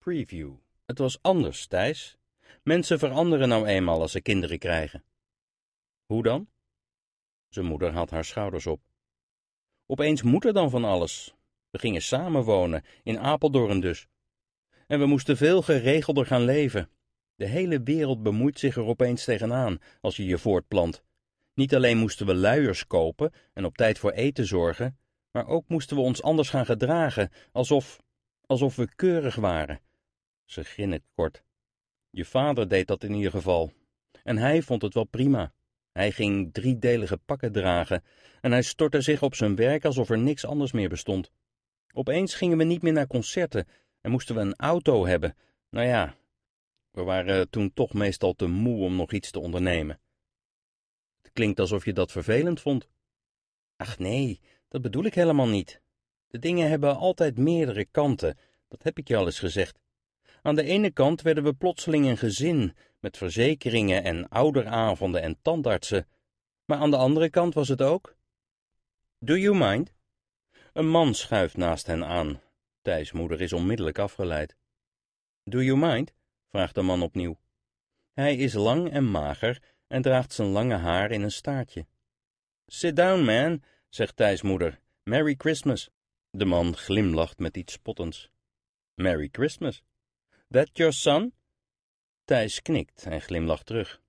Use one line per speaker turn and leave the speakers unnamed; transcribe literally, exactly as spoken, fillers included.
preview. Het was anders, Thijs. Mensen veranderen nou eenmaal als ze kinderen krijgen. Hoe dan? Zijn moeder had haar schouders op. Opeens moet er dan van alles. We gingen samen wonen, in Apeldoorn dus. En we moesten veel geregelder gaan leven. De hele wereld bemoeit zich er opeens tegenaan als je je voortplant. Niet alleen moesten we luiers kopen en op tijd voor eten zorgen, maar ook moesten we ons anders gaan gedragen, alsof, alsof we keurig waren. Ze grinnikt kort. Je vader deed dat in ieder geval. En hij vond het wel prima. Hij ging driedelige pakken dragen en hij stortte zich op zijn werk alsof er niks anders meer bestond. Opeens gingen we niet meer naar concerten en moesten we een auto hebben. Nou ja, we waren toen toch meestal te moe om nog iets te ondernemen. Het klinkt alsof je dat vervelend vond. Ach nee, dat bedoel ik helemaal niet. De dingen hebben altijd meerdere kanten, dat heb ik je al eens gezegd. Aan de ene kant werden we plotseling een gezin, met verzekeringen en ouderavonden en tandartsen. Maar aan de andere kant was het ook... Do you mind? Een man schuift naast hen aan. Thijs' moeder is onmiddellijk afgeleid. Do you mind? Vraagt de man opnieuw. Hij is lang en mager en draagt zijn lange haar in een staartje. Sit down, man, zegt Thijs' moeder. Merry Christmas. De man glimlacht met iets spottends. Merry Christmas. That your son? Thijs knikt en glimlacht terug.